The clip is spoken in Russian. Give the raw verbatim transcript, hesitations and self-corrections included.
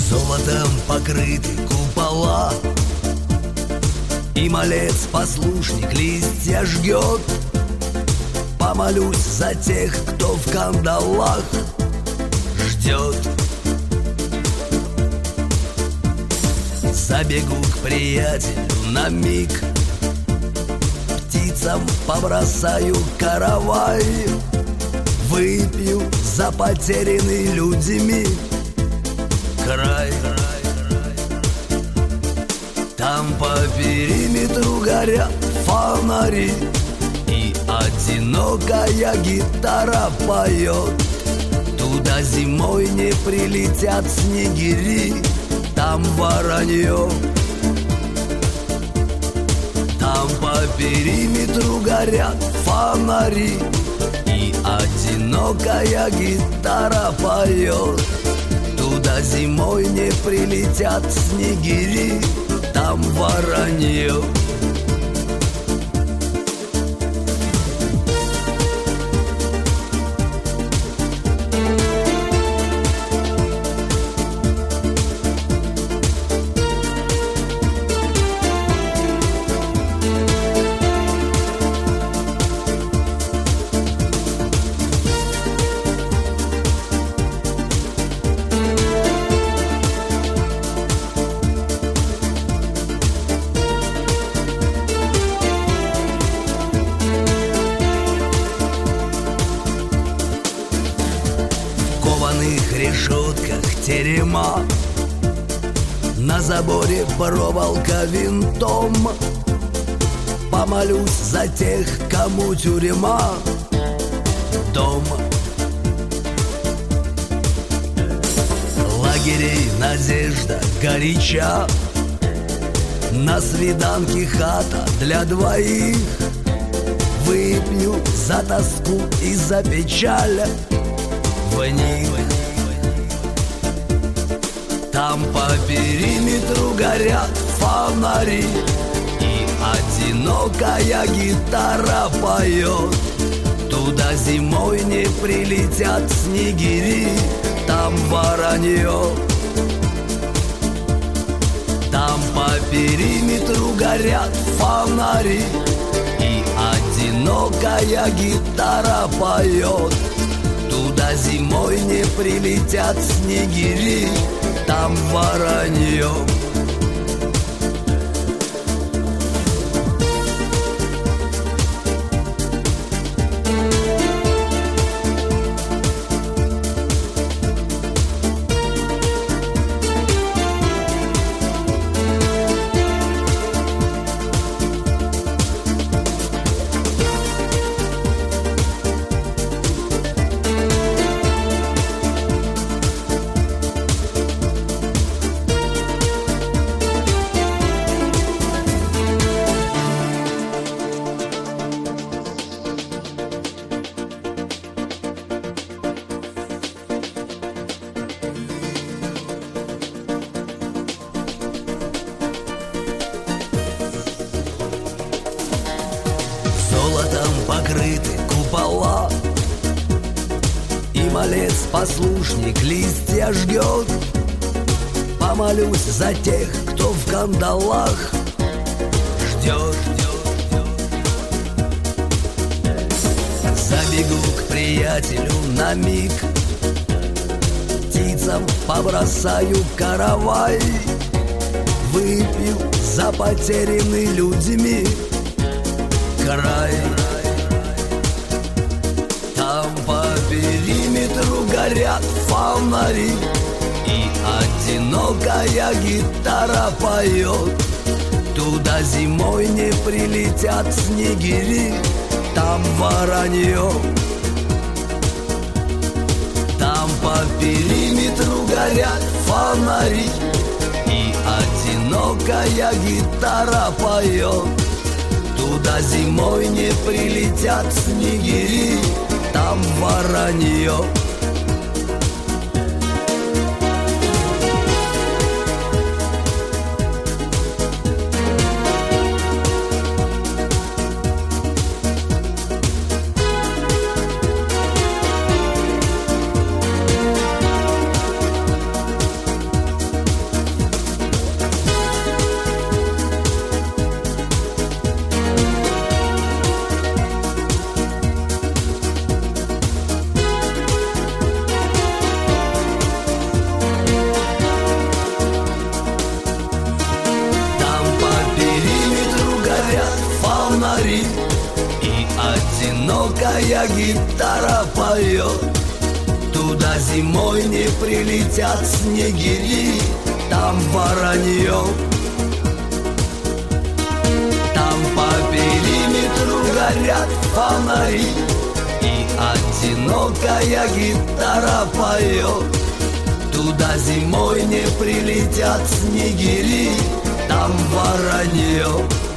Золотом покрыты купола, и малец-послушник листья жгет. Помолюсь за тех, кто в кандалах ждет. Забегу к приятелю на миг, птицам побросаю каравай, выпью за потерянный людьми край. Там по периметру горят фонари, и одинокая гитара поет. Туда зимой не прилетят снегири, там воронье. Там по периметру горят фонари, и одинокая гитара поет. Туда зимой не прилетят снегири, там воронье. В решетках терема, на заборе проволока винтом. Помолюсь за тех, кому тюрьма дом. Лагерей надежда горяча, на свиданке хата для двоих. Выпью за тоску и за печаль в них. Там по периметру горят фонари, и одинокая гитара поет. Туда зимой не прилетят снегири, там воронье. Там по периметру горят фонари, и одинокая гитара поет. Туда зимой не прилетят снегири, там воронье. Золотом покрыты купола, и малец-послушник листья жгет. Помолюсь за тех, кто в кандалах ждет. Забегу к приятелю на миг, птицам побросаю каравай, выпью за потерянный людьми край. Там по периметру горят фонари, и одинокая гитара поет. Туда зимой не прилетят снегири, там воронье. Там по периметру горят фонари, и одинокая гитара поет. Туда зимой не прилетят снегири, там воронье. одинокая гитара поет. Туда зимой не прилетят снегири, там воронье. Там по периметру горят фонари, и одинокая гитара поет. Туда зимой не прилетят снегири, там воронье.